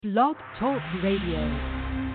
Blog Talk Radio.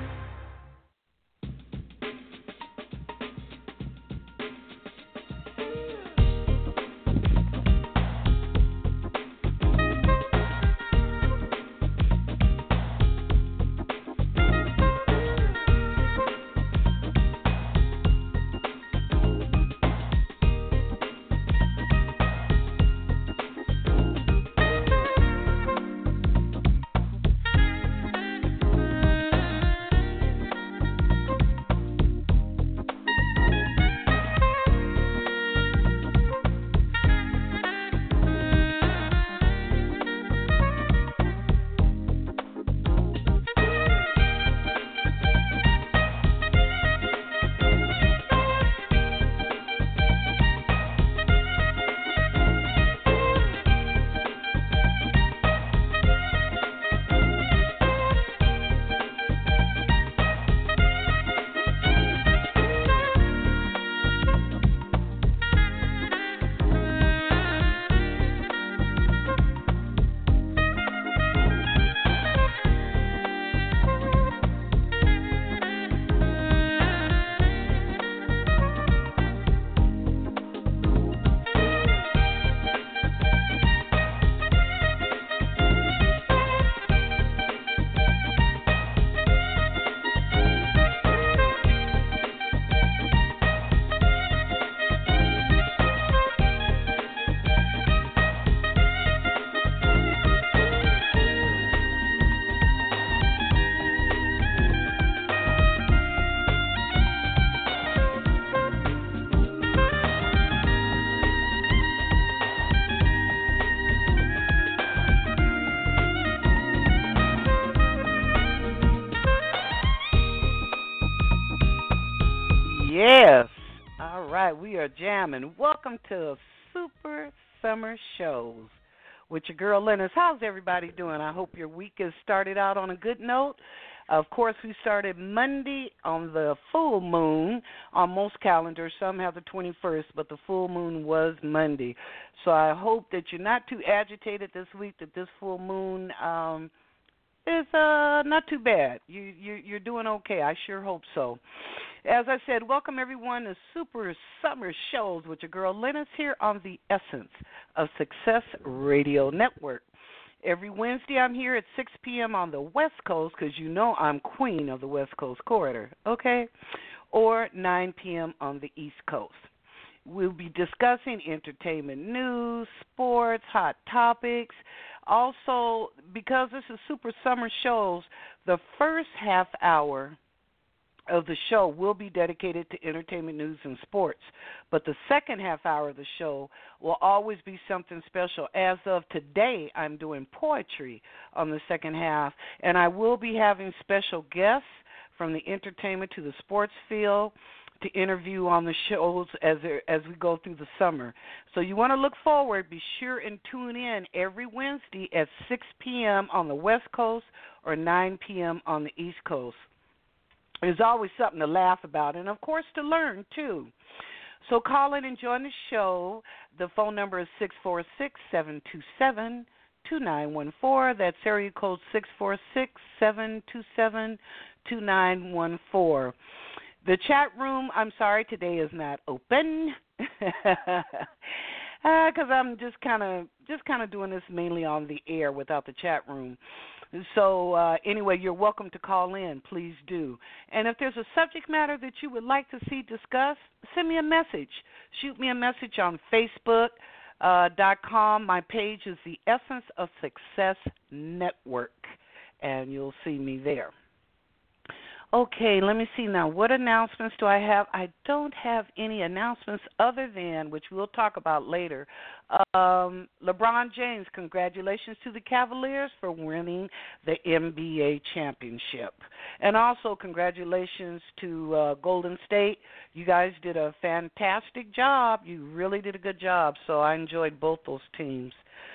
Yes. All right, we are jamming. Welcome to Super Summer Shows with your girl Lennis. How's everybody doing? I hope your week has started out on a good note. Of course, we started Monday on the full moon on most calendars. Some have the 21st, but the full moon was Monday. So I hope that you're not too agitated this week, that this full moon is not too bad. You're doing okay. I sure hope so. As I said, welcome everyone to Super Summer Shows with your girl Lennis here on the Essence of Success Radio Network. Every Wednesday I'm here at 6 p.m. on the West Coast because you know I'm queen of the West Coast corridor, okay? Or 9 p.m. on the East Coast. We'll be discussing entertainment news, sports, hot topics. Also, because this is Super Summer Shows, the first half hour of the show will be dedicated to entertainment news and sports. But the second half hour of the show will always be something special. As of today, I'm doing poetry on the second half, and I will be having special guests from the entertainment to the sports field to interview on the shows as we go through the summer. So you want to look forward. Be sure and tune in every Wednesday at 6 p.m. on the West Coast or 9 p.m. on the East Coast. There's always something to laugh about and, of course, to learn, too. So call in and join the show. The phone number is 646-727-2914. That's area code 646-727-2914. The chat room, I'm sorry, today is not open because I'm just kind of doing this mainly on the air without the chat room. So anyway, you're welcome to call in. Please do. And if there's a subject matter that you would like to see discussed, send me a message. Shoot me a message on Facebook.com. My page is the Essence of Success Network, and you'll see me there. Okay, let me see now. What announcements do I have? I don't have any announcements other than, which we'll talk about later, LeBron James, congratulations to the Cavaliers for winning the NBA championship. And also congratulations to Golden State. You guys did a fantastic job. You really did a good job, so I enjoyed both those teams.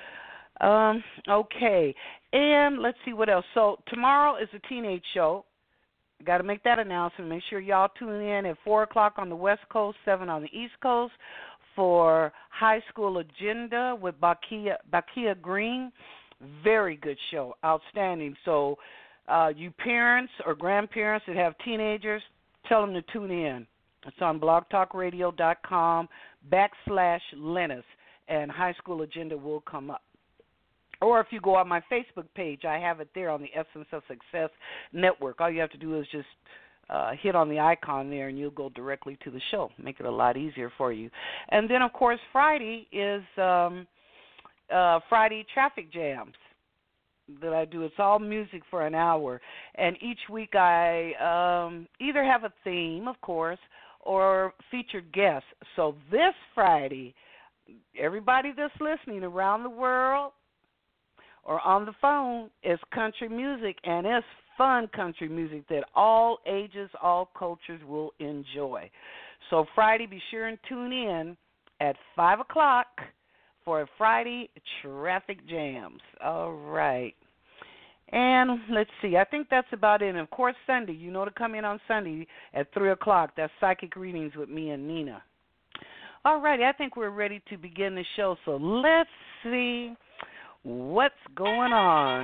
Okay, and let's see what else. So tomorrow is a teenage show. Got to make that announcement. Make sure y'all tune in at 4 o'clock on the West Coast, 7 on the East Coast for High School Agenda with Bakia Green. Very good show. Outstanding. So you parents or grandparents that have teenagers, tell them to tune in. It's on blogtalkradio.com/Lennis, and High School Agenda will come up. Or if you go on my Facebook page, I have it there on the Essence of Success Network. All you have to do is just hit on the icon there, and you'll go directly to the show. Make it a lot easier for you. And then, of course, Friday is Friday Traffic Jams that I do. It's all music for an hour. And each week I either have a theme, of course, or featured guests. So this Friday, everybody that's listening around the world or on the phone, is country music, and it's fun country music that all ages, all cultures will enjoy. So Friday, be sure and tune in at 5 o'clock for Friday Traffic Jams. All right. And let's see, I think that's about it. And, of course, Sunday, you know to come in on Sunday at 3 o'clock. That's Psychic Readings with me and Nina. All righty, I think we're ready to begin the show. So let's see what's going on.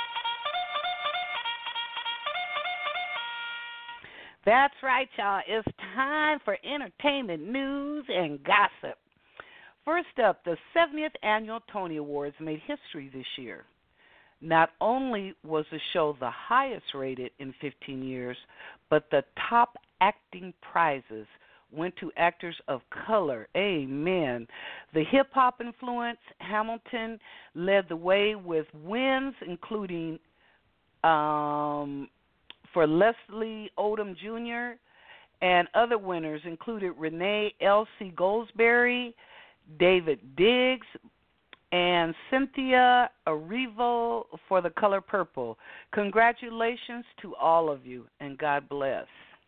That's right, y'all. It's time for entertainment news and gossip. First up, the 70th Annual Tony Awards made history this year. Not only was the show the highest rated in 15 years, but the top acting prizes went to actors of color. Amen. The hip-hop influence, Hamilton led the way with wins, including for Leslie Odom Jr., and other winners included Renee L.C. Goldsberry, David Diggs, and Cynthia Erivo for The Color Purple. Congratulations to all of you, and God bless.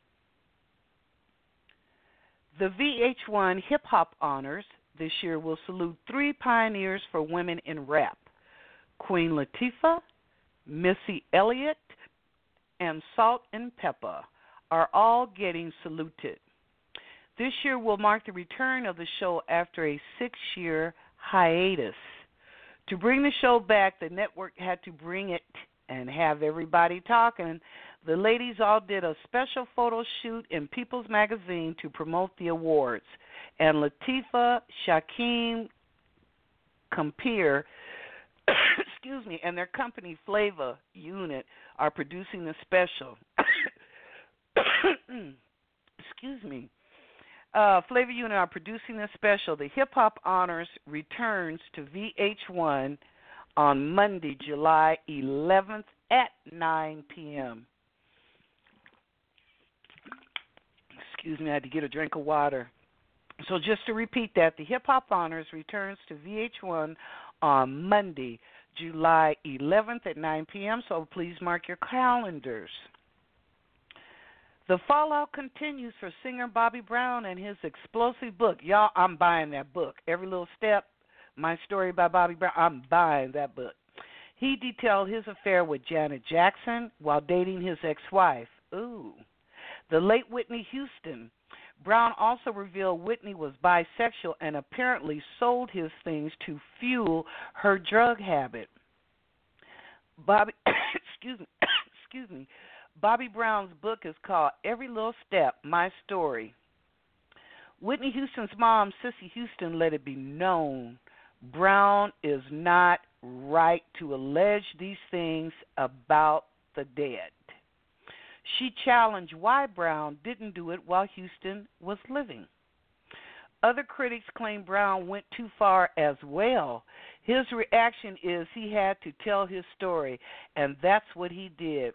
The VH1 Hip Hop Honors this year will salute 3 pioneers for women in rap: Queen Latifah, Missy Elliott, and Salt and Pepper are all getting saluted. This year will mark the return of the show after a 6-year hiatus. To bring the show back, the network had to bring it and have everybody talking. The ladies all did a special photo shoot in People's Magazine to promote the awards. And Latifah, Shaquem Compere, and their company Flavor Unit are producing the special. Flavor Unit are producing the special. The Hip Hop Honors returns to VH1 on Monday, July 11th at 9 p.m. I had to get a drink of water. So just to repeat that, the Hip Hop Honors returns to VH1 on Monday, July 11th at 9 p.m., so please mark your calendars. The fallout continues for singer Bobby Brown and his explosive book. Y'all, I'm buying that book. Every Little Step, My Story by Bobby Brown, I'm buying that book. He detailed his affair with Janet Jackson while dating his ex-wife. Ooh. The late Whitney Houston. Brown also revealed Whitney was bisexual and apparently sold his things to fuel her drug habit. Bobby Brown's book is called Every Little Step, My Story. Whitney Houston's mom, Cissy Houston, let it be known Brown is not right to allege these things about the dead. She challenged why Brown didn't do it while Houston was living. Other critics claim Brown went too far as well. His reaction is he had to tell his story, and that's what he did.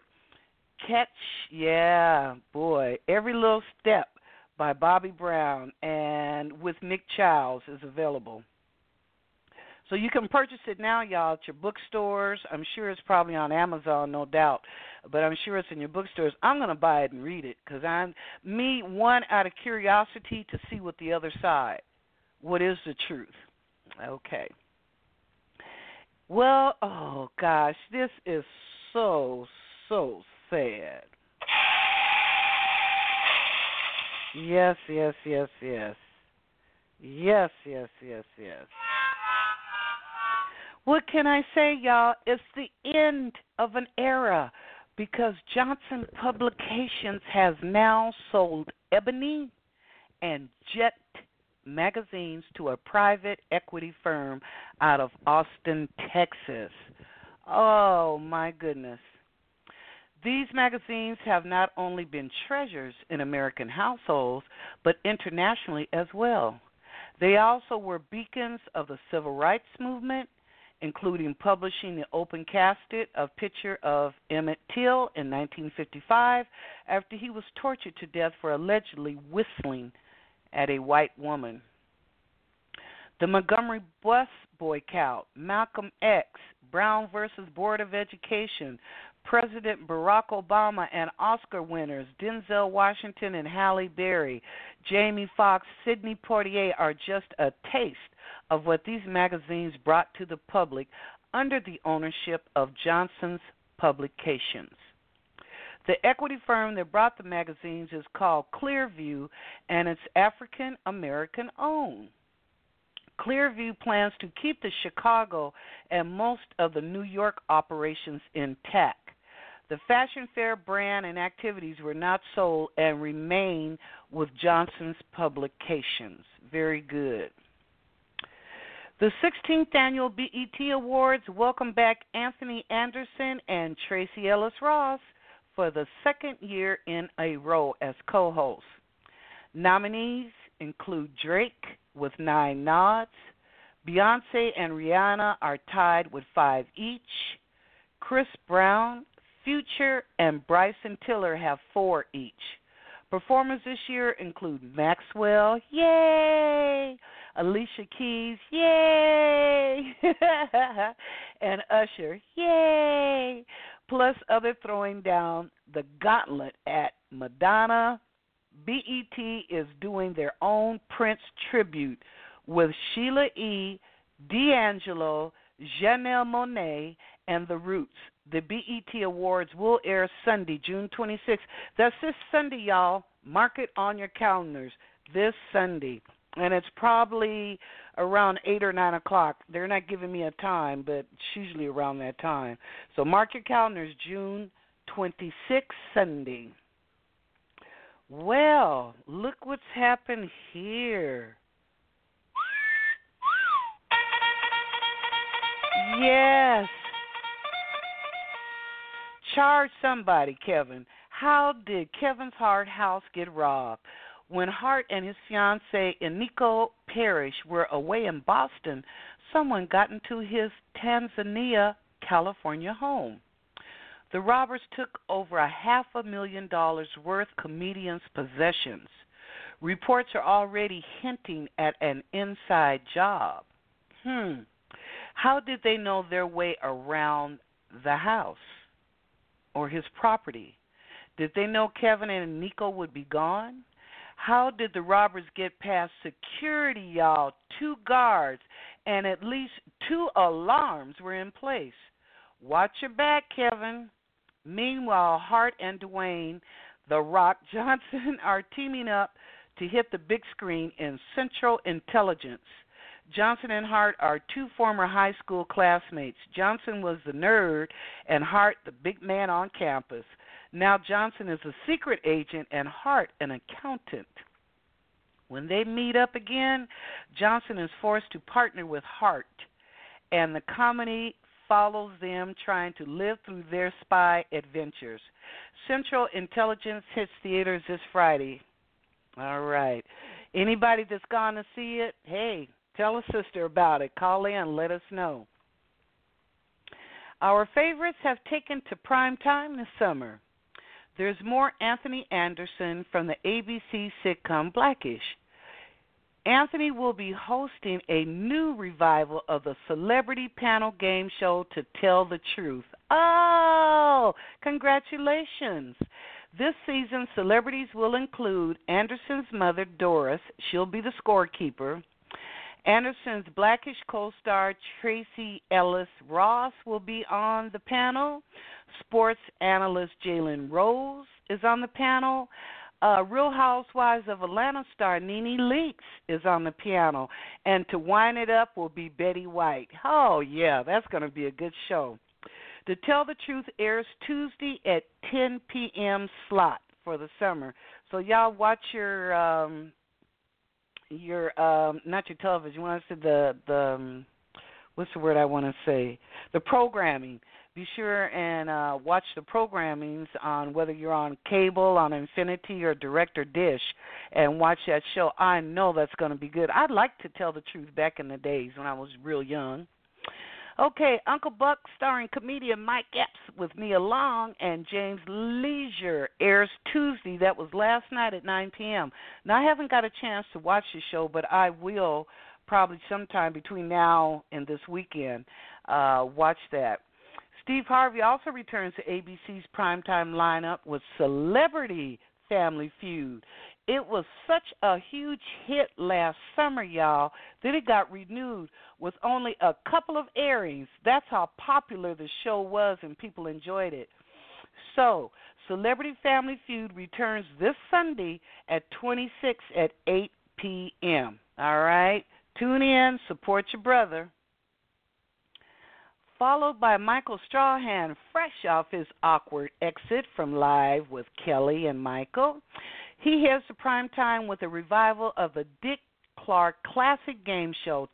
Every Little Step by Bobby Brown and with Nick Childs is available. So you can purchase it now, y'all, at your bookstores. I'm sure it's probably on Amazon, no doubt, but I'm sure it's in your bookstores. I'm going to buy it and read it because one, out of curiosity to see what the other side, what is the truth. Okay. Well, oh, gosh, this is so sad. Yes. What can I say, y'all? It's the end of an era because Johnson Publications has now sold Ebony and Jet magazines to a private equity firm out of Austin, Texas. Oh, my goodness. These magazines have not only been treasures in American households, but internationally as well. They also were beacons of the civil rights movement, including publishing the open casket of picture of Emmett Till in 1955 after he was tortured to death for allegedly whistling at a white woman. The Montgomery bus boycott, Malcolm X, Brown versus Board of Education, President Barack Obama and Oscar winners Denzel Washington and Halle Berry, Jamie Foxx, Sidney Poitier are just a taste of what these magazines brought to the public under the ownership of Johnson's Publications. The equity firm that brought the magazines is called Clearview, and it's African American owned. Clearview plans to keep the Chicago and most of the New York operations intact. The Fashion Fair brand and activities were not sold and remain with Johnson's Publications. Very good. The 16th Annual BET Awards welcome back Anthony Anderson and Tracee Ellis Ross for the second year in a row as co-hosts. Nominees include Drake with 9 nods. Beyoncé and Rihanna are tied with 5 each. Chris Brown, Future, and Bryson Tiller have 4 each. Performers this year include Maxwell, yay! Alicia Keys, yay! and Usher, yay! Plus other throwing down the gauntlet at Madonna. BET is doing their own Prince tribute with Sheila E., D'Angelo, Janelle Monáe, and The Roots. The BET Awards will air Sunday, June 26th. That's this Sunday, y'all. Mark it on your calendars. This Sunday. And it's probably around 8 or 9 o'clock. They're not giving me a time, but it's usually around that time. So mark your calendars, June 26th, Sunday. Well, look what's happened here. Yes. Charge somebody, Kevin. How did Kevin's Hart house get robbed? When Hart and his fiancée, Eniko Parrish, were away in Boston, someone got into his Tanzania, California home. The robbers took over $500,000 worth of comedian's possessions. Reports are already hinting at an inside job. How did they know their way around the house or his property? Did they know Kevin and Nico would be gone? How did the robbers get past security, y'all? 2 guards and at least 2 alarms were in place. Watch your back, Kevin. Meanwhile, Hart and Dwayne The Rock Johnson are teaming up to hit the big screen in Central Intelligence. Johnson and Hart are 2 former high school classmates. Johnson was the nerd and Hart the big man on campus. Now Johnson is a secret agent and Hart an accountant. When they meet up again, Johnson is forced to partner with Hart, and the comedy follows them trying to live through their spy adventures. Central Intelligence hits theaters this Friday. All right. Anybody that's gone to see it, hey, tell a sister about it. Call in, let us know. Our favorites have taken to prime time this summer. There's more Anthony Anderson from the ABC sitcom Blackish. Anthony will be hosting a new revival of the celebrity panel game show To Tell the Truth. Oh, congratulations. This season, celebrities will include Anderson's mother, Doris. She'll be the scorekeeper. Anderson's Blackish co-star Tracee Ellis Ross will be on the panel. Sports analyst Jalen Rose is on the panel. Real Housewives of Atlanta star Nene Leakes is on the piano, and to wind it up will be Betty White. Oh, yeah, that's going to be a good show. To Tell the Truth airs Tuesday at 10 p.m. slot for the summer. So y'all watch your not your television. You want to say the what's the word I want to say? The programming. Be sure and watch the programmings on whether you're on cable, on Infinity, or Direct or Dish, and watch that show. I know that's going to be good. I'd like to Tell the Truth back in the days when I was real young. Okay, Uncle Buck, starring comedian Mike Epps with Nia Long and James Leisure, airs Tuesday. That was last night at 9 p.m. Now, I haven't got a chance to watch the show, but I will probably sometime between now and this weekend watch that. Steve Harvey also returns to ABC's primetime lineup with Celebrity Family Feud. It was such a huge hit last summer, y'all, that it got renewed with only a couple of airings. That's how popular the show was and people enjoyed it. So, Celebrity Family Feud returns this Sunday at 26 at 8 p.m. All right? Tune in, support your brother. Followed by Michael Strahan, fresh off his awkward exit from Live with Kelly and Michael. He heads to prime time with a revival of the Dick Clark classic game show,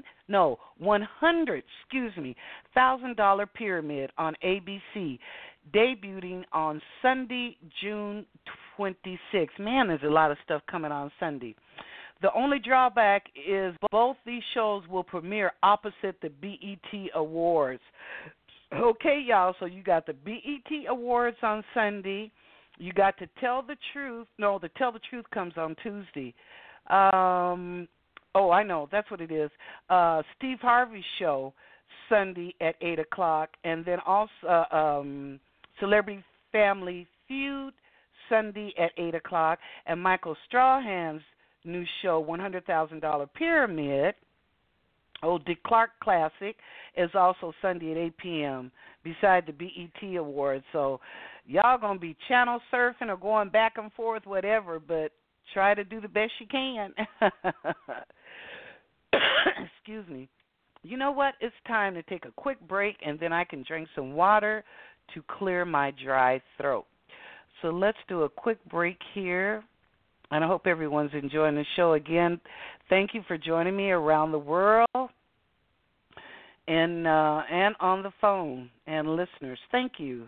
$100,000 Pyramid on ABC, debuting on Sunday, June 26th. Man, there's a lot of stuff coming on Sunday. The only drawback is both these shows will premiere opposite the BET Awards. Okay, y'all, so you got the BET Awards on Sunday. You got to Tell the Truth. No, the Tell the Truth comes on Tuesday. I know. That's what it is. Steve Harvey's show, Sunday at 8 o'clock. And then also Celebrity Family Feud, Sunday at 8 o'clock. And Michael Strahan's new show, $100,000 Pyramid, Dick Clark Classic, is also Sunday at 8 p.m. beside the BET Awards. So y'all going to be channel surfing or going back and forth, whatever, but try to do the best you can. Excuse me. You know what? It's time to take a quick break, and then I can drink some water to clear my dry throat. So let's do a quick break here. And I hope everyone's enjoying the show. Again, thank you for joining me around the world and on the phone. And listeners, thank you.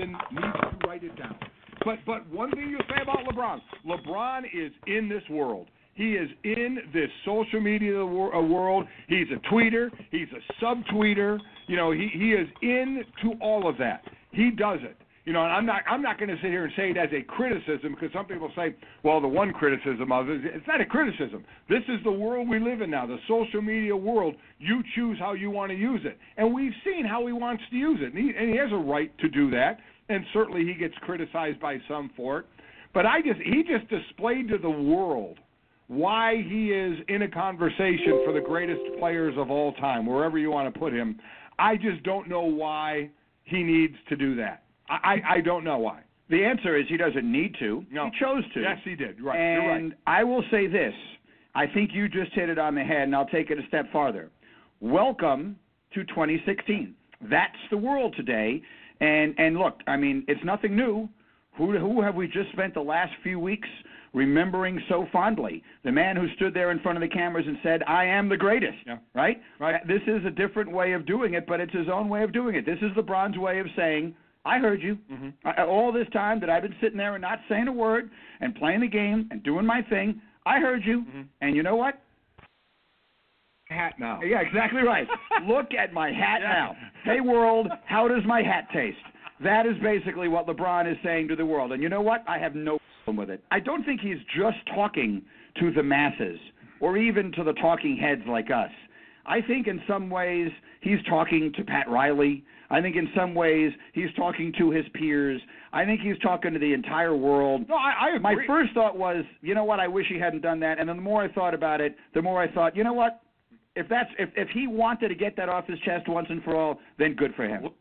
nation needs to write it down. But one thing you say about LeBron is in this world. He is in this social media world. He's a tweeter. He's a subtweeter. You know, he is into all of that. He does it. You know, and I'm not going to sit here and say it as a criticism, because some people say, well, the one criticism of it, it's not a criticism. This is the world we live in now, the social media world. You choose how you want to use it. And we've seen how he wants to use it. And he has a right to do that. And certainly he gets criticized by some for it. But he just displayed to the world why he is in a conversation for the greatest players of all time, wherever you want to put him. I just don't know why he needs to do that. I don't know why. The answer is he doesn't need to. No. He chose to. Yes, he did. Right. And You're right. I will say this. I think you just hit it on the head, and I'll take it a step farther. Welcome to 2016. That's the world today. And look, I mean, it's nothing new. Who have we just spent the last few weeks remembering so fondly? The man who stood there in front of the cameras and said, I am the greatest, right? This is a different way of doing it, but it's his own way of doing it. This is LeBron's way of saying, I heard you. All this time that I've been sitting there and not saying a word and playing the game and doing my thing, I heard you. And you know what? Hat now. Yeah, exactly right. Look at my hat now. Hey, world, how does my hat taste? That is basically what LeBron is saying to the world. And you know what? I have no problem with it. I don't think he's just talking to the masses or even to the talking heads like us. I think in some ways he's talking to Pat Riley. I think in some ways he's talking to his peers. I think he's talking to the entire world. No, I agree. My first thought was, you know what, I wish he hadn't done that. And then the more I thought about it, the more I thought, you know what, if he wanted to get that off his chest once and for all, then good for him.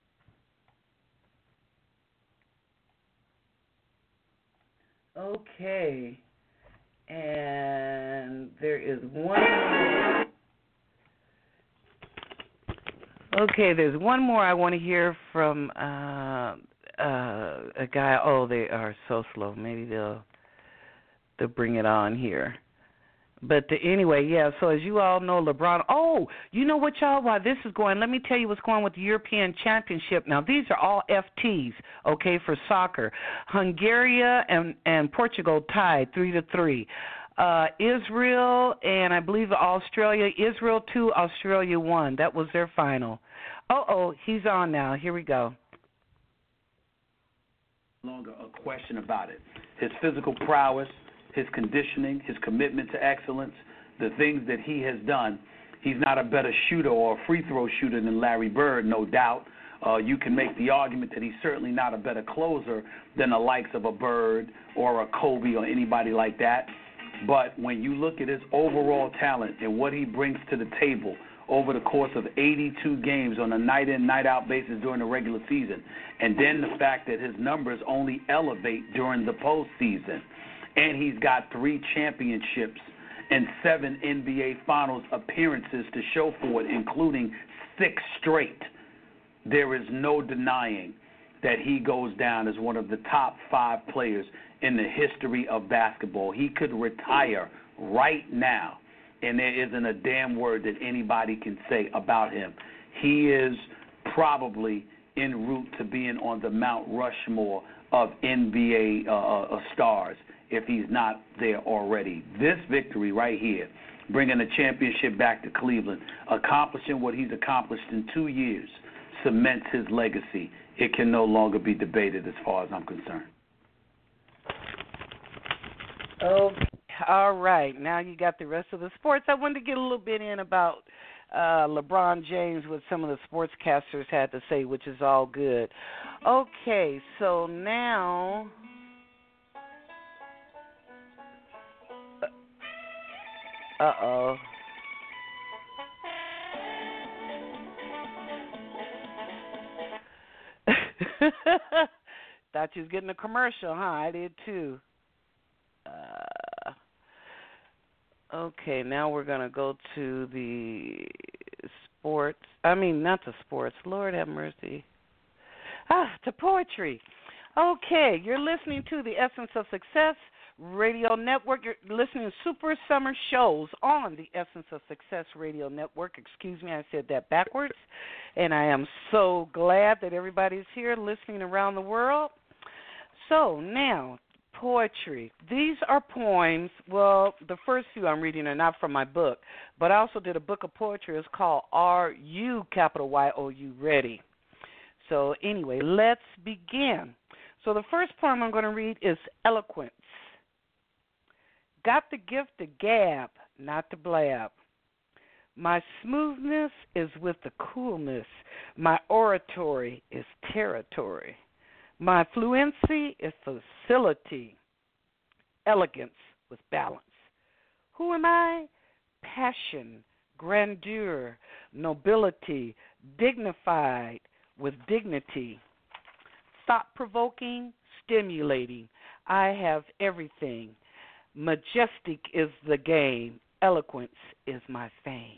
Okay. And there is one. Okay, there's one more I want to hear from a guy. Oh, they are so slow. Maybe they'll bring it on here. But anyway, yeah, so as you all know, LeBron, you know what, y'all, while this is going, let me tell you what's going on with the European Championship. Now, these are all FTs, okay, for soccer. Hungary and Portugal tied 3-3. Israel and I believe Australia, Israel 2, Australia 1. That was their final. He's on now. Here we go. No longer a question about it. His physical prowess, his conditioning, his commitment to excellence, the things that he has done. He's not a better shooter or a free throw shooter than Larry Bird, no doubt. You can make the argument that he's certainly not a better closer than the likes of a Bird or a Kobe or anybody like that. But when you look at his overall talent and what he brings to the table over the course of 82 games on a night-in, night-out basis during the regular season, and then the fact that his numbers only elevate during the postseason, and he's got 3 championships and 7 NBA Finals appearances to show for it, including 6 straight, there is no denying that he goes down as one of the top 5 players in the history of basketball. He could retire right now, and there isn't a damn word that anybody can say about him. He is probably en route to being on the Mount Rushmore of NBA stars, if he's not there already. This victory right here, bringing the championship back to Cleveland, accomplishing what he's accomplished in 2 years, cements his legacy. It can no longer be debated as far as I'm concerned. Okay, all right. Now you got the rest of the sports. I wanted to get a little bit in about LeBron James, what some of the sportscasters had to say, which is all good. Okay, so now... Uh-oh. Thought you was getting a commercial, huh? I did too. Okay, now we're going to go to the sports. I mean, not the sports. Lord have mercy. To poetry. Okay, you're listening to The Essence of Success, Radio Network. You're listening to Super Summer Shows on the Essence of Success Radio Network. Excuse me, I said that backwards. And I am so glad that everybody's here listening around the world. So now, poetry. These are poems. Well, the first few I'm reading are not from my book, but I also did a book of poetry. It's called Are You, capital Y-O-U, Ready? So anyway, let's begin. So the first poem I'm going to read is Eloquence. Got the gift to gab, not to blab. My smoothness is with the coolness. My oratory is territory. My fluency is facility. Elegance with balance. Who am I? Passion, grandeur, nobility, dignified with dignity. Thought-provoking, stimulating. I have everything. Majestic is the game. Eloquence is my fame.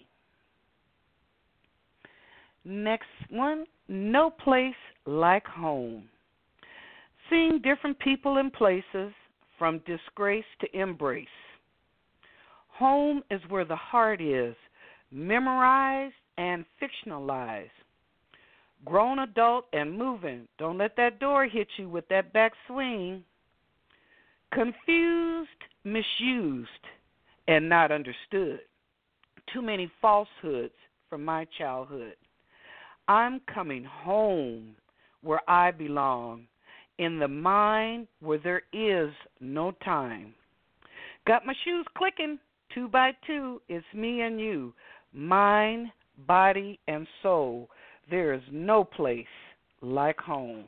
Next one, no place like home. Seeing different people and places, from disgrace to embrace. Home is where the heart is, memorized and fictionalized. Grown adult and moving. Don't let that door hit you with that back swing. Confused, misused, and not understood. Too many falsehoods from my childhood. I'm coming home where I belong, in the mind where there is no time. Got my shoes clicking, 2 by 2, it's me and you, mind, body, and soul. There is no place like home.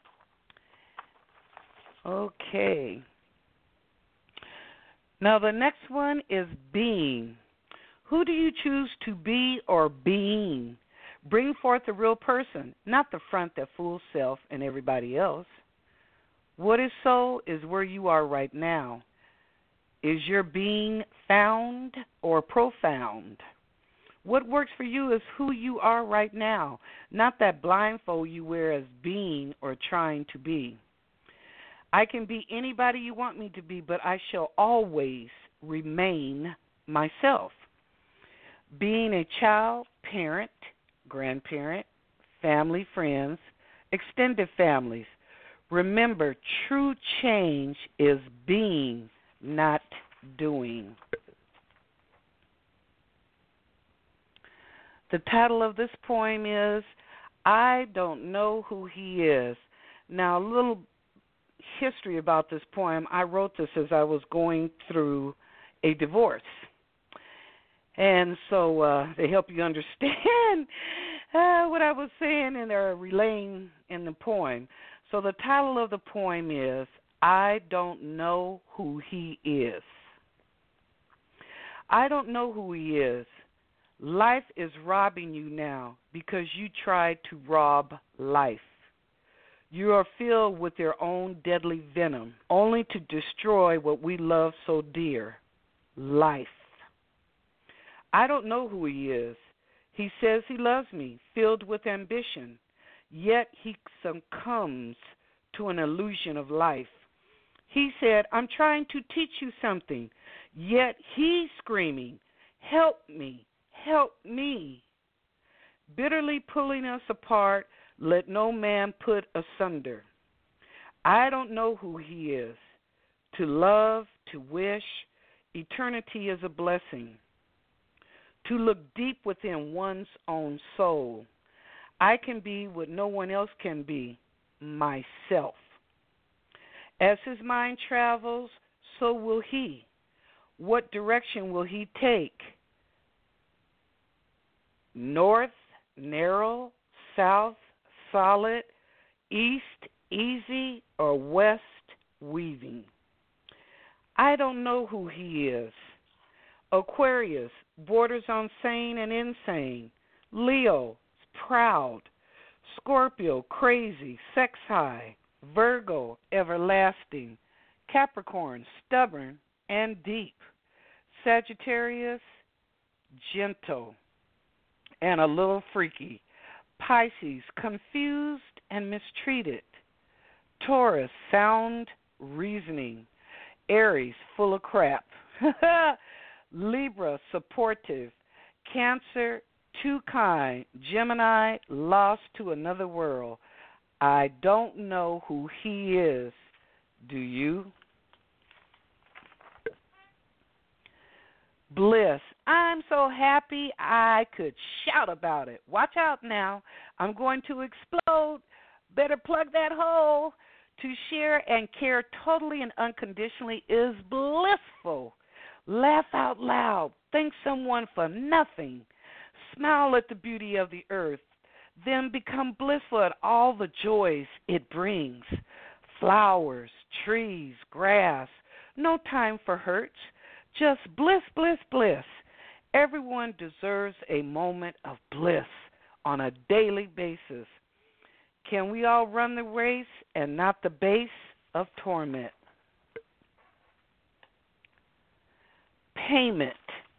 Okay. Now the next one is being. Who do you choose to be or being? Bring forth the real person, not the front that fools self and everybody else. What is so is where you are right now. Is your being found or profound? What works for you is who you are right now, not that blindfold you wear as being or trying to be. I can be anybody you want me to be, but I shall always remain myself. Being a child, parent, grandparent, family, friends, extended families. Remember, true change is being, not doing. The title of this poem is I Don't Know Who He Is. Now, a little history about this poem. I wrote this as I was going through a divorce. And so they help you understand what I was saying and they're relaying in the poem. So the title of the poem is I Don't Know Who He Is. I don't know who he is. Life is robbing you now because you tried to rob life. You are filled with your own deadly venom, only to destroy what we love so dear, life. I don't know who he is. He says he loves me, filled with ambition, yet he succumbs to an illusion of life. He said, I'm trying to teach you something, yet he's screaming, help me, help me. Bitterly pulling us apart, let no man put asunder. I don't know who he is. To love, to wish, eternity is a blessing. To look deep within one's own soul. I can be what no one else can be, myself. As his mind travels, so will he. What direction will he take? North, narrow, south, solid, east, easy, or west, weaving. I don't know who he is. Aquarius, borders on sane and insane. Leo, proud. Scorpio, crazy, sex high. Virgo, everlasting. Capricorn, stubborn and deep. Sagittarius, gentle and a little freaky. Pisces, confused and mistreated. Taurus, sound reasoning. Aries, full of crap. Libra, supportive. Cancer, too kind. Gemini, lost to another world. I don't know who he is. Do you? Bliss, I'm so happy I could shout about it. Watch out now. I'm going to explode. Better plug that hole. To share and care totally and unconditionally is blissful. Laugh out loud. Thank someone for nothing. Smile at the beauty of the earth. Then become blissful at all the joys it brings. Flowers, trees, grass. No time for hurts. Just bliss, bliss, bliss. Everyone deserves a moment of bliss on a daily basis. Can we all run the race and not the base of torment? Payment.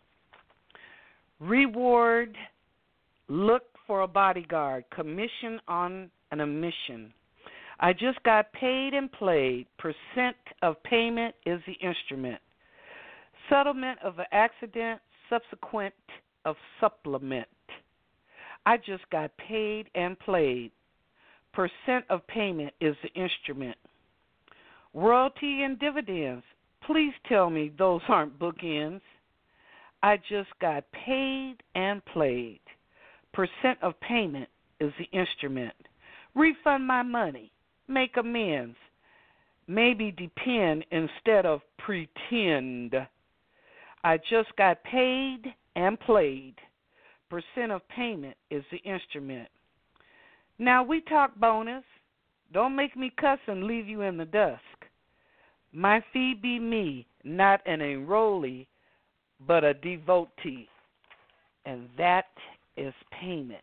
Reward. Look for a bodyguard. Commission on an omission. I just got paid and played. Percent of payment is the instrument. Settlement of an accident. Subsequent of supplement. I just got paid and played. Percent of payment is the instrument. Royalty and dividends. Please tell me those aren't bookends. I just got paid and played. Percent of payment is the instrument. Refund my money. Make amends. Maybe depend instead of pretend. I just got paid and played. Percent of payment is the instrument. Now we talk bonus. Don't make me cuss and leave you in the dusk. My fee be me, not an enrollee, but a devotee. And that is payment.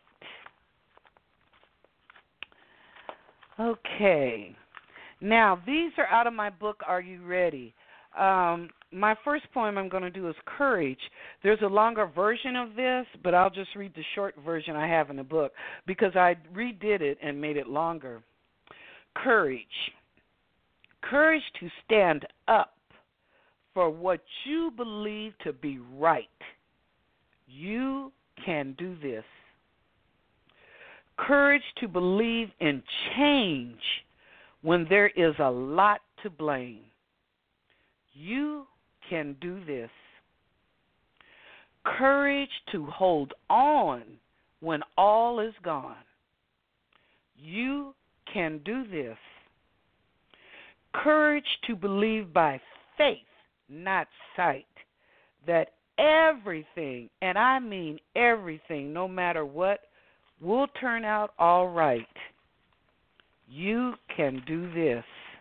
Okay. Now, these are out of my book, Are You Ready? My first poem I'm going to do is Courage. There's a longer version of this, but I'll just read the short version I have in the book because I redid it and made it longer. Courage. Courage to stand up for what you believe to be right. You can do this. Courage to believe in change when there is a lot to blame. You can do this. Courage to hold on when all is gone. You can do this. Courage to believe by faith, not sight, that everything, and I mean everything, no matter what, will turn out all right. You can do this.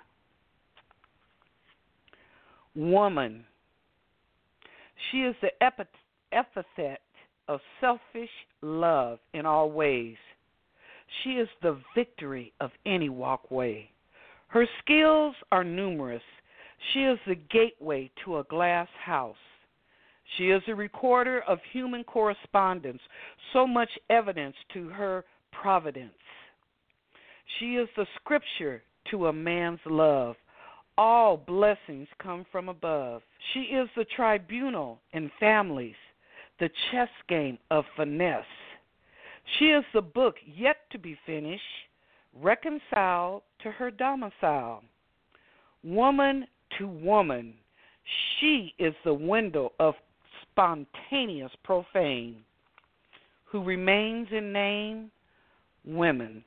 Woman. She is the epithet of selfish love in all ways. She is the victory of any walkway. Her skills are numerous. She is the gateway to a glass house. She is a recorder of human correspondence, so much evidence to her providence. She is the scripture to a man's love. All blessings come from above. She is the tribunal in families, the chess game of finesse. She is the book yet to be finished, reconciled to her domicile. Woman to woman, she is the window of spontaneous profane, who remains in name, woman.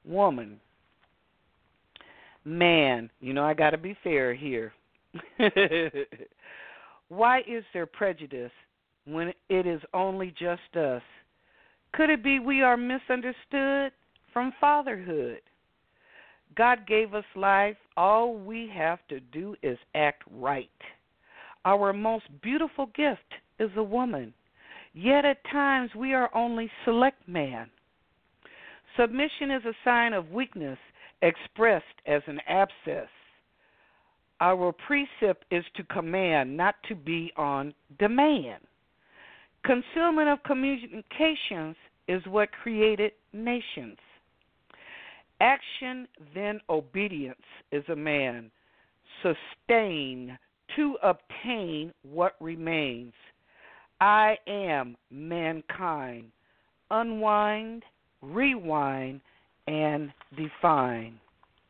Man, I got to be fair here. Why is there prejudice when it is only just us? Could it be we are misunderstood from fatherhood? God gave us life. All we have to do is act right. Our most beautiful gift is a woman. Yet at times we are only select man. Submission is a sign of weakness expressed as an abscess. Our precept is to command, not to be on demand. Concealment of communications is what created nations. Action, then obedience is a man. Sustain to obtain what remains. I am mankind. Unwind, rewind, and define.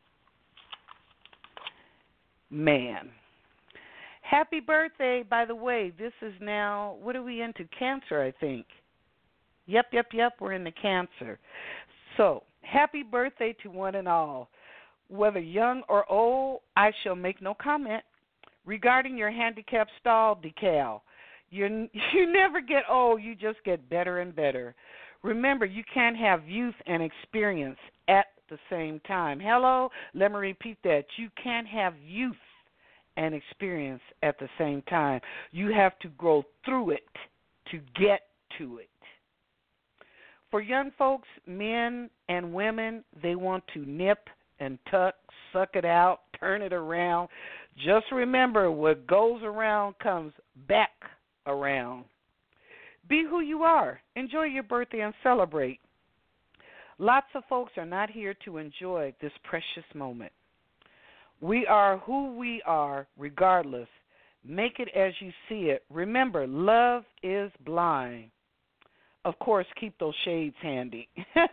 Man. Happy birthday, by the way. This is now, what are we into? Cancer, I think. Yep, we're into Cancer. So, happy birthday to one and all. Whether young or old, I shall make no comment. Regarding your handicap stall decal, you never get old, you just get better and better. Remember, you can't have youth and experience at the same time. Hello? Let me repeat that. You can't have youth and experience at the same time. You have to grow through it to get to it. For young folks, men and women, they want to nip and tuck, suck it out, turn it around. Just remember, what goes around comes back around. Be who you are. Enjoy your birthday and celebrate. Lots of folks are not here to enjoy this precious moment. We are who we are regardless. Make it as you see it. Remember, love is blind. Of course, keep those shades handy.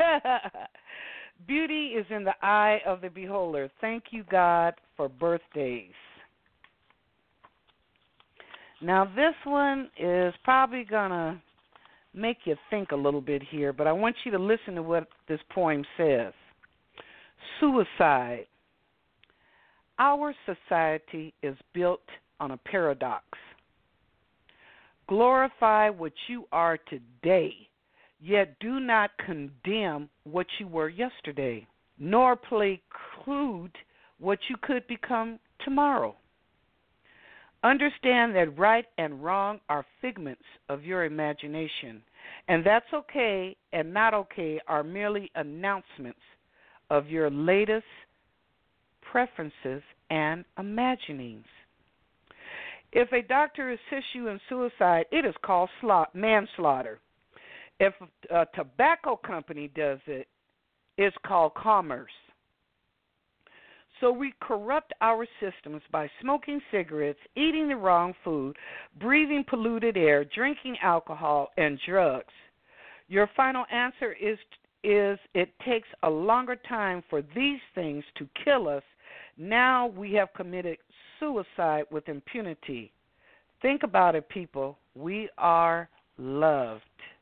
Beauty is in the eye of the beholder. Thank you, God, for birthdays. Now, this one is probably going to make you think a little bit here, but I want you to listen to what this poem says. Suicide. Our society is built on a paradox. Glorify what you are today, yet do not condemn what you were yesterday, nor preclude what you could become tomorrow. Understand that right and wrong are figments of your imagination, and that's okay and not okay are merely announcements of your latest preferences and imaginings. If a doctor assists you in suicide, it is called manslaughter. If a tobacco company does it, it's called commerce. So we corrupt our systems by smoking cigarettes, eating the wrong food, breathing polluted air, drinking alcohol, and drugs. Your final answer is it takes a longer time for these things to kill us. Now we have committed suicide with impunity. Think about it, people. We are loved.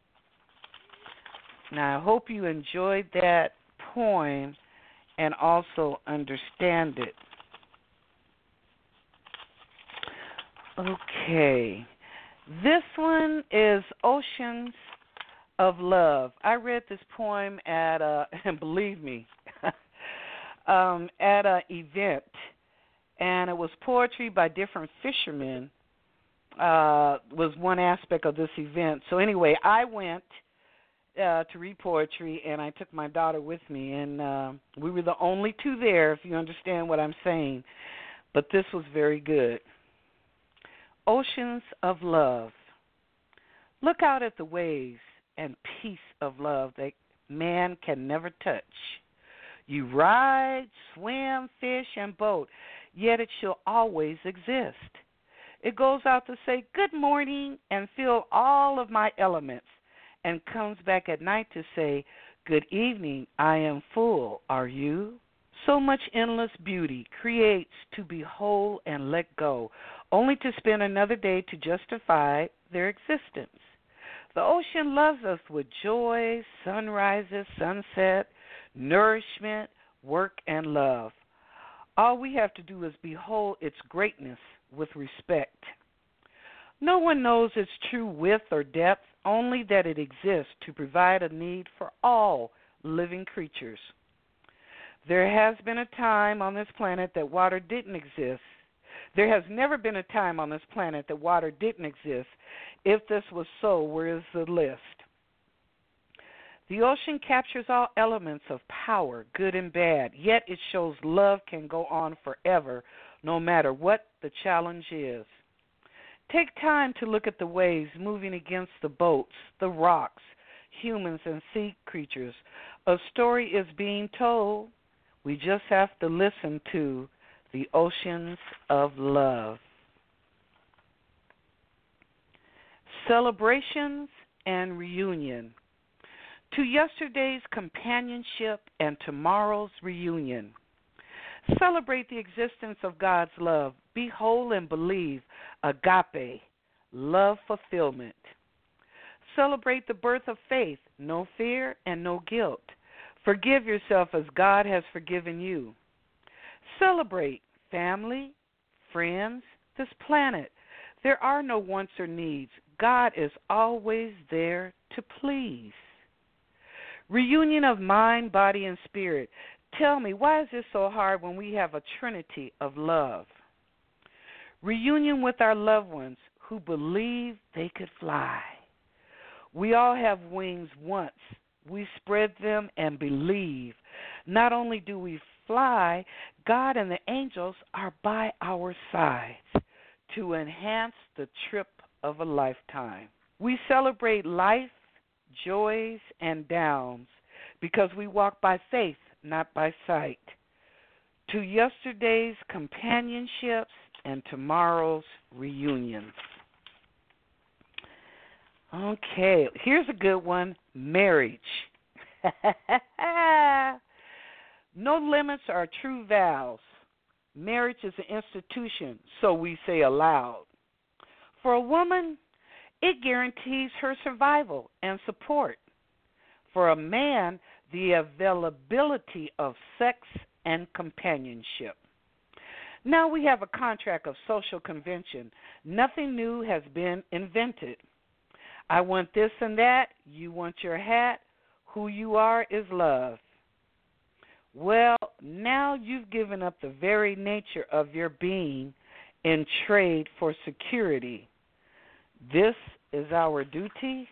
Now, I hope you enjoyed that poem and also understand it. Okay. This one is Oceans of Love. I read this poem at and believe me, at an event, and it was poetry by different fishermen. Was one aspect of this event. So anyway, I went to read poetry, and I took my daughter with me, and we were the only two there, if you understand what I'm saying. But this was very good. Oceans of Love. Look out at the waves and peace of love that man can never touch. You ride, swim, fish, and boat, yet it shall always exist. It goes out to say good morning and feel all of my elements, and comes back at night to say, good evening, I am full, are you? So much endless beauty creates to behold and let go, only to spend another day to justify their existence. The ocean loves us with joy, sunrises, sunset, nourishment, work, and love. All we have to do is behold its greatness with respect. No one knows its true width or depth, only that it exists to provide a need for all living creatures. There has been a time on this planet that water didn't exist. There has never been a time on this planet that water didn't exist. If this was so, where is the list? The ocean captures all elements of power, good and bad, yet it shows love can go on forever, no matter what the challenge is. Take time to look at the waves moving against the boats, the rocks, humans, and sea creatures. A story is being told. We just have to listen to the oceans of love. celebrations and reunion. To yesterday's companionship and tomorrow's reunion. Celebrate the existence of God's love. Be whole and believe. Agape, love fulfillment. Celebrate the birth of faith. No fear and no guilt. Forgive yourself as God has forgiven you. Celebrate family, friends, this planet. There are no wants or needs. God is always there to please. Reunion of mind, body, and spirit. Tell me, why is this so hard when we have a trinity of love? Reunion with our loved ones who believe they could fly. We all have wings once. We spread them and believe. Not only do we fly, God and the angels are by our sides to enhance the trip of a lifetime. We celebrate life, joys, and downs because we walk by faith, not by sight. To yesterday's companionships and tomorrow's reunions. Okay, here's a good one, marriage. No limits are true vows. Marriage is an institution, so we say aloud. For a woman, it guarantees her survival and support. For a man, the availability of sex and companionship. Now we have a contract of social convention. Nothing new has been invented. I want this and that. You want your hat. Who you are is love. Well, now you've given up the very nature of your being in trade for security. This is our duty.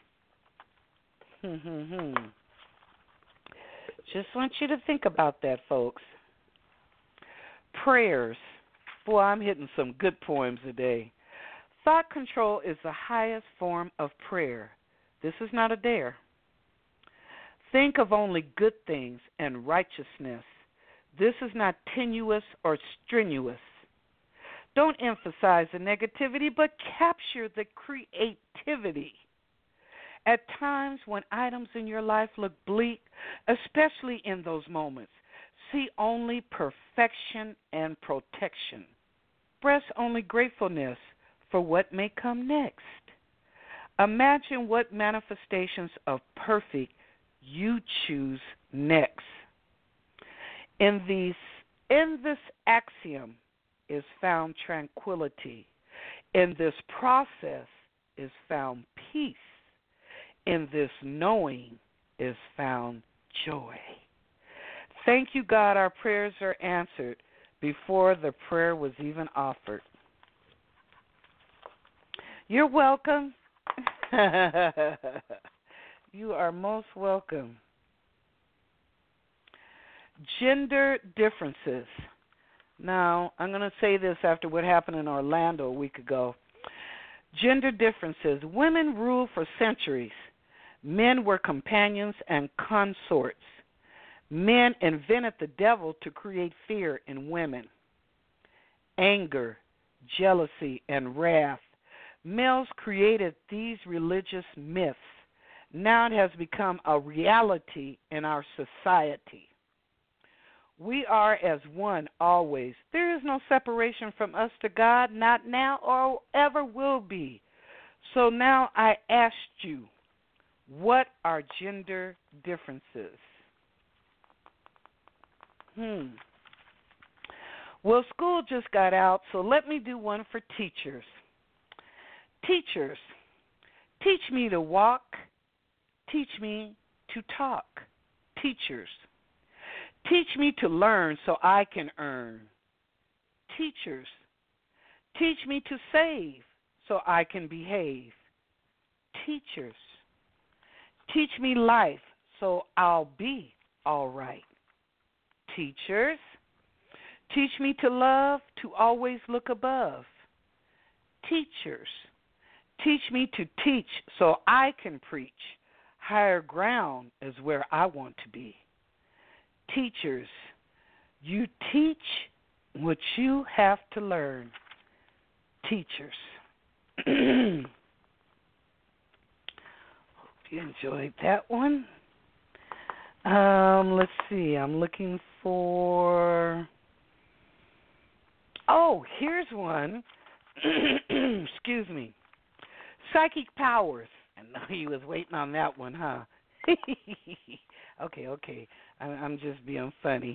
Just want you to think about that, folks. Prayers. Boy, I'm hitting some good poems today. Thought control is the highest form of prayer. This is not a dare. Think of only good things and righteousness. This is not tenuous or strenuous. Don't emphasize the negativity, but capture the creativity. At times when items in your life look bleak, especially in those moments, see only perfection and protection. Express only gratefulness for what may come next. Imagine what manifestations of perfect you choose next. In this axiom is found tranquility. In this process is found peace. In this knowing is found joy. Thank you, God, our prayers are answered before the prayer was even offered. You're welcome. You are most welcome. Gender differences. Now, I'm going to say this after what happened in Orlando a week ago. Gender differences. Women ruled for centuries. Men were companions and consorts. Men invented the devil to create fear in women. Anger, jealousy, and wrath. Males created these religious myths. Now it has become a reality in our society. We are as one always. There is no separation from us to God, not now or ever will be. So now I asked you, what are gender differences? Well, school just got out, so let me do one for teachers. Teachers, teach me to walk. Teach me to talk. Teachers, teach me to learn so I can earn. Teachers, teach me to save so I can behave. Teachers, teach me life so I'll be all right. Teachers, teach me to love, to always look above. Teachers, teach me to teach so I can preach. Higher ground is where I want to be. Teachers, you teach what you have to learn. Teachers. you enjoyed that one. Let's see. I'm looking for. Oh, here's one. Excuse me. Psychic powers. I know you was waiting on that one, huh? Okay. I'm just being funny.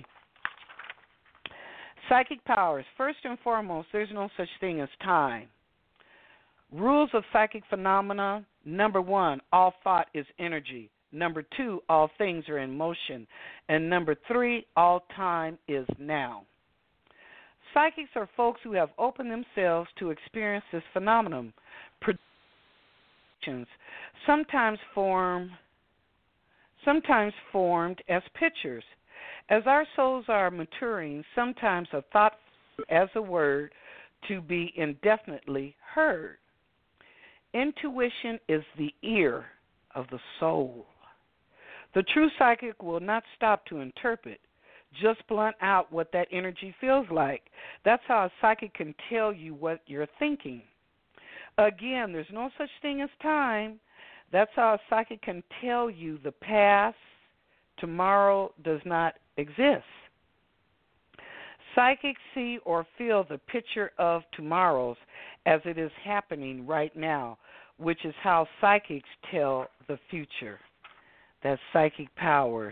Psychic powers. First and foremost, there's no such thing as time. Rules of psychic phenomena. Number 1, all thought is energy. Number 2, all things are in motion. And number 3, all time is now. Psychics are folks who have opened themselves to experience this phenomenon. Predictions, sometimes formed as pictures. As our souls are maturing, sometimes a thought as a word to be indefinitely heard. Intuition is the ear of the soul. The true psychic will not stop to interpret, just blunt out what that energy feels like. That's how a psychic can tell you what you're thinking. Again, there's no such thing as time. That's how a psychic can tell you the past. Tomorrow does not exist. Psychics see or feel the picture of tomorrows as it is happening right now, which is how psychics tell the future. That's psychic powers.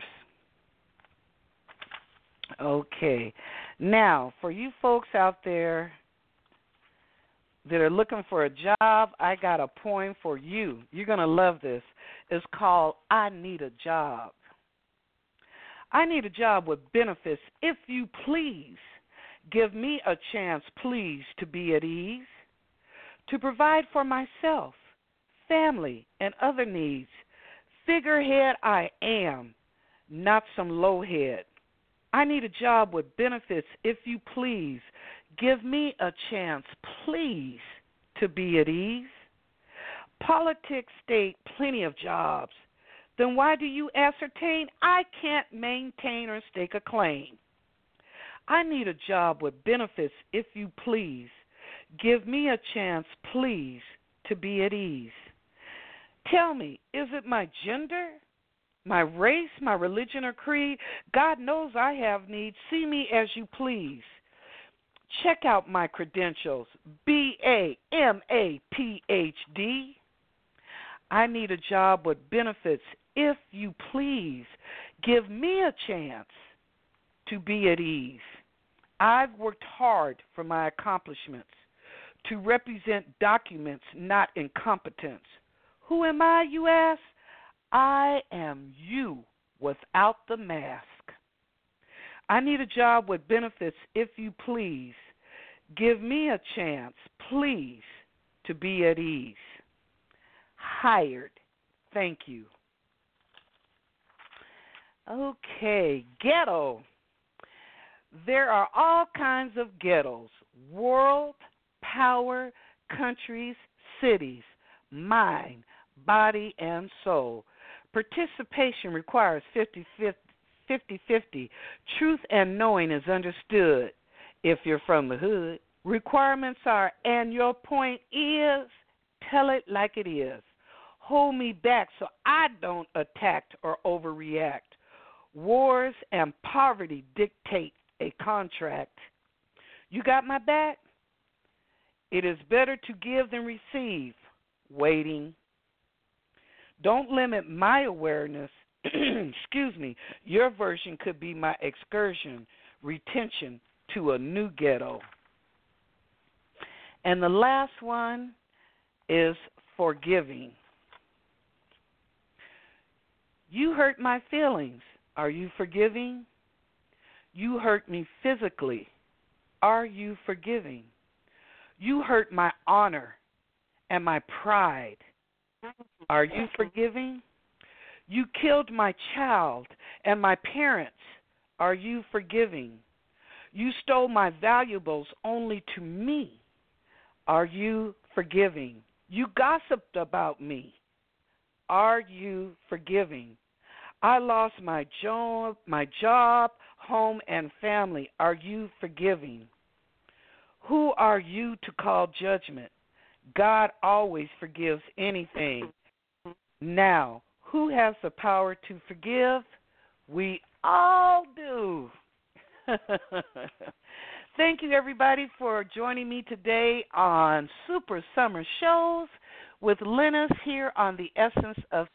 Okay. Now, for you folks out there that are looking for a job, I got a poem for you. You're going to love this. It's called I Need a Job. I need a job with benefits, if you please. Give me a chance, please, to be at ease, to provide for myself, family, and other needs. Figurehead I am, not some lowhead. I need a job with benefits, if you please. Give me a chance, please, to be at ease. Politics state plenty of jobs. Then why do you ascertain I can't maintain or stake a claim? I need a job with benefits, if you please. Give me a chance, please, to be at ease. Tell me, is it my gender, my race, my religion, or creed? God knows I have needs. See me as you please. Check out my credentials, B.A., M.A., Ph.D. I need a job with benefits, if you please. Give me a chance to be at ease. I've worked hard for my accomplishments, to represent documents, not incompetence. Who am I, you ask? I am you without the mask. I need a job with benefits, if you please. Give me a chance, please, to be at ease. Hired. Thank you. Okay, ghetto. There are all kinds of ghettos. World, power, countries, cities, mind, body, and soul. Participation requires 50-50. Truth and knowing is understood if you're from the hood. Requirements are, and your point is, tell it like it is. Hold me back so I don't attack or overreact. Wars and poverty dictate a contract. You got my back? It is better to give than receive. Waiting. Don't limit my awareness. Excuse me. Your version could be my excursion, retention to a new ghetto. And the last one is forgiving. You hurt my feelings. Are you forgiving? You hurt me physically. Are you forgiving? You hurt my honor and my pride. Are you forgiving? You killed my child and my parents. Are you forgiving? You stole my valuables only to me. Are you forgiving? You gossiped about me. Are you forgiving? I lost my job, home, and family. Are you forgiving? Who are you to call judgment? God always forgives anything. Now, Who has the power to forgive? We all do. Thank you, everybody, for joining me today on Super Summer Shows with Lennis here on the Essence of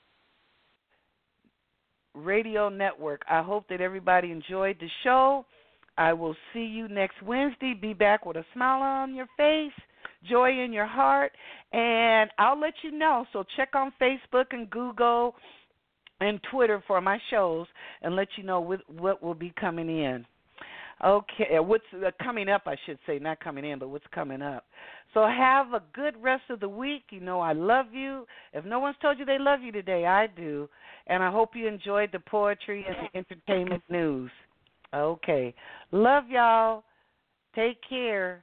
Radio Network. I hope that everybody enjoyed the show. I will see you next Wednesday. Be back with a smile on your face, joy in your heart, and I'll let you know. So check on Facebook and Google and Twitter for my shows and let you know what will be coming in. Okay, what's coming up, I should say, not coming in, but what's coming up. So have a good rest of the week. You know I love you. If no one's told you they love you today, I do. And I hope you enjoyed the poetry and the entertainment news. Okay. Love y'all. Take care.